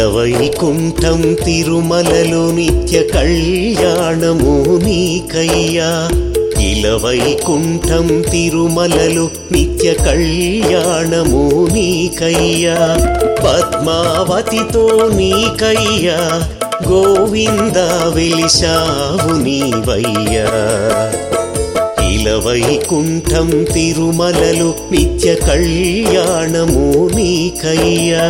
ఇలవైకుంఠం తిరుమలలో నిత్య కళ్యాణము నీకయ్యా. ఇలవైకుంఠం తిరుమలలో నిత్య కళ్యాణము నీకయ్యా. పద్మావతితో నీకయ్యా గోవింద వెలిశావు నీవయ్యా. ఇలవైకుంఠం తిరుమలలో నిత్య కళ్యాణము నీకయ్యా.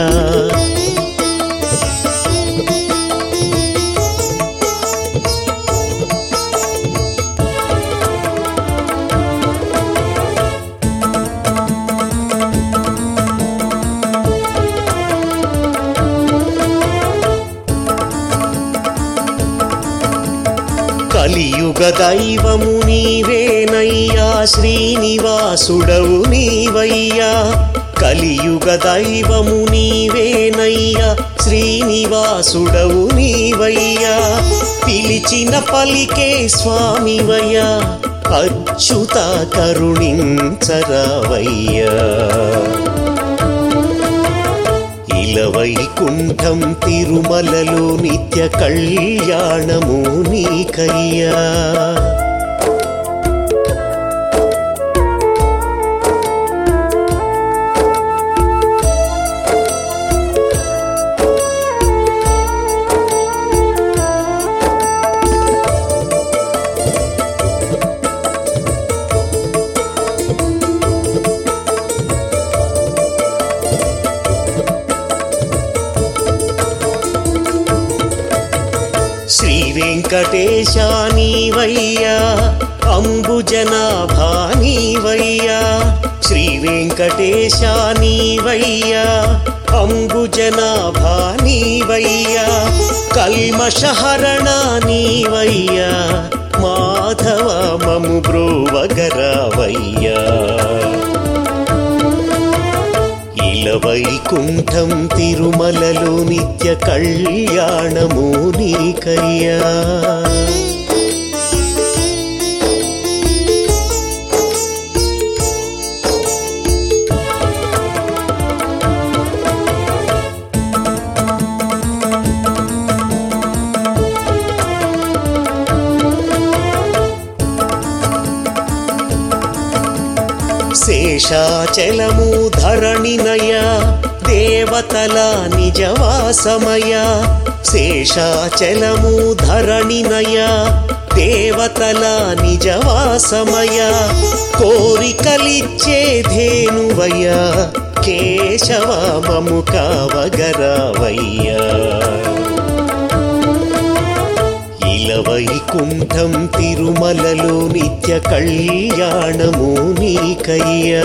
కలియుగ దైవము నీవేనయ్యా, శ్రీనివాసుడవు నీవయ్యా. కలియుగ దైవము నీవేనయ్యా, శ్రీనివాసుడవు నీవయ్యా. పిలిచిన పలికే స్వామివయ్యా, అచ్యుత కరుణించరావయ్యా. ఇలవైకుంఠం తిరుమలలో నిత్య కళ్యాణము నీకయ్యా. శ్రీ వెంకటేశా నీవయ్యా, అంబుజనాభా నీవయ్యా. శ్రీ వెంకటేశా నీవయ్యా, అంబుజనాభా నీవయ్యా. కల్మషహరణ నీవయ్యా, మాధవ మము బ్రోవగరావయ్యా. ఇలవైకుంఠం తిరుమలలో నిత్య కళ్యాణము నీకయ్యా. శేషాచలము ధరణినయా, దేవతల నిజవాసమయా. శేషాచలము ధరణినయా, దేవతల నిజవాసమయా. కోరికలిచ్చే ధేనువయ్యా, కేశవ మము కావగరావయ్యా. ఇలవైకుంఠం తిరుమలలో నిత్య కళ్యాణము నీకయ్యా.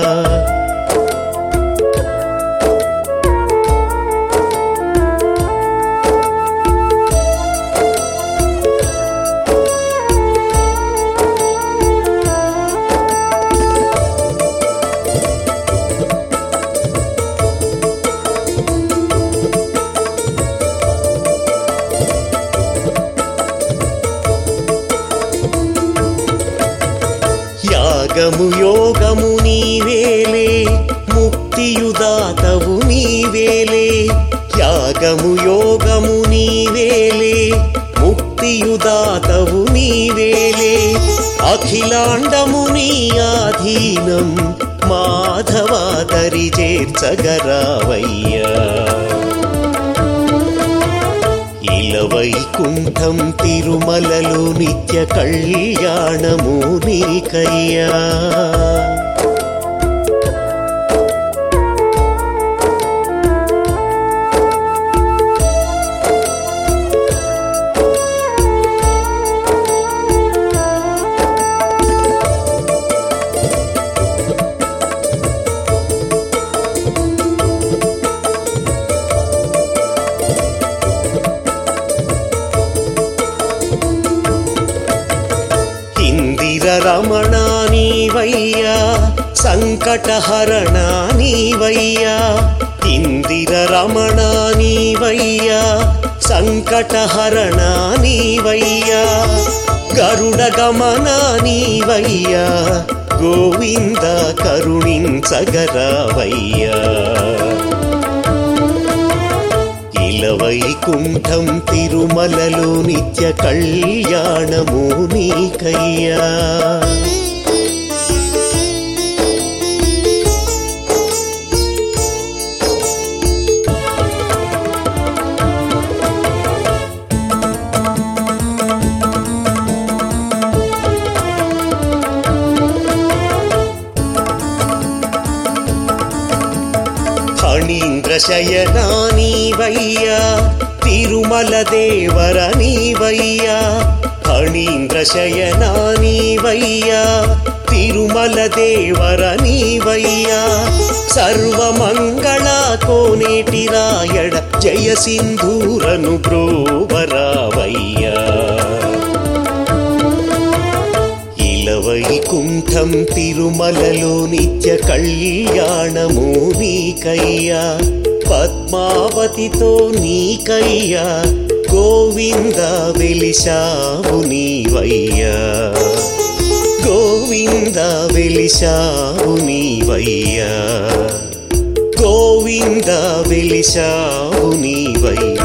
యాగము యోగము నీవేలే, ముక్తియుదాతవు నీవేలే. యాగము యోగము నీవేలే, ముక్తియుదాతవు నీవేలే. అఖిలాండము నీ ఆధీనం, మాధవ దరి చేర్చగరావయ్యా. ఇలవైకుంఠం తిరుమలలో నిత్య కళ్యాణము నీకయ్యా. రమణ నీవయ్యా, సంకటహరణ నీవయ్యా. ఇందిర రమణ నీవయ్యా, సంకటహరణ నీవయ్యా. గరుడ గమన నీవయ్యా, గోవింద కరుణించగరావయ్యా. ఇలవైకుంఠం తిరుమలలో నిత్య కళ్యాణము నీకయ్యా. ఫణీంద్ర శయనా నీవయ్యా తిరుమల దేవర నీవయ్యా. ఫణీంద్ర శయనా నీవయ్యా తిరుమల దేవర నీవయ్యా. సర్వమంగళ కోనేటి రాయడ జయ సింధూరను బ్రోవరావయ్యా. ఇలవైకుంఠం తిరుమలలో నిత్య కళ్యాణము నీకయ్యా. పద్మావతితో నీకయ్యా గోవింద వెలిశావు నీవయ్యా. గోవింద వెలిశావు నీవయ్యా. గోవింద వెలిశావు నీవయ్యా.